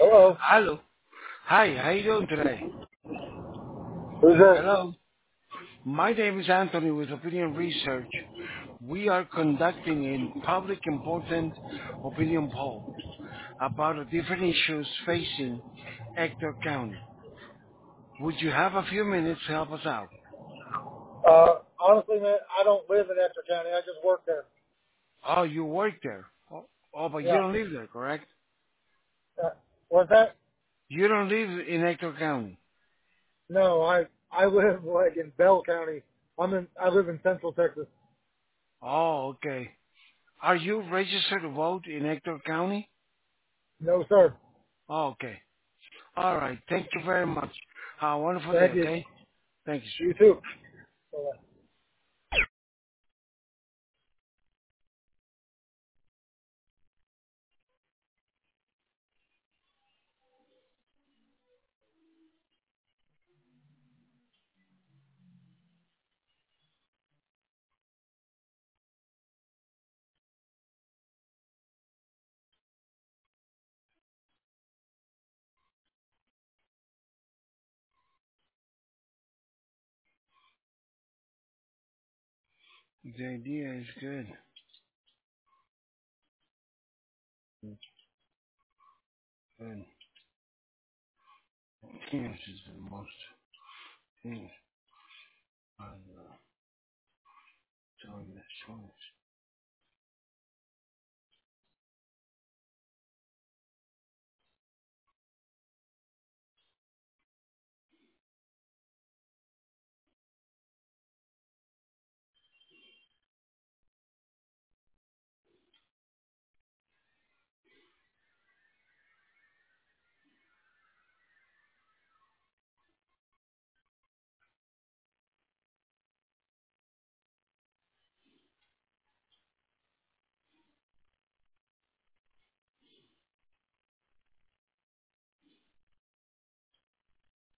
Hello. Hello. Hi, how you doing today? Who's this? Hello. My name is Anthony with Opinion Research. We are conducting a public important opinion poll about the different issues facing Ector County. Would you have a few minutes to help us out? Honestly, man, I don't live in Ector County. I just work there. Oh, you work there. Oh, but you Yeah. don't live there, correct? Uh, what's that? You don't live in Ector County. No, I live like in Bell County. I live in Central Texas. Oh, okay. Are you registered to vote in Ector County? No, sir. Oh, okay. All right. Thank you very much. Have a wonderful day, Thank you. okay? Thank you, sir. You too. Bye. The idea is good. Good. Yes is the most things on the choice.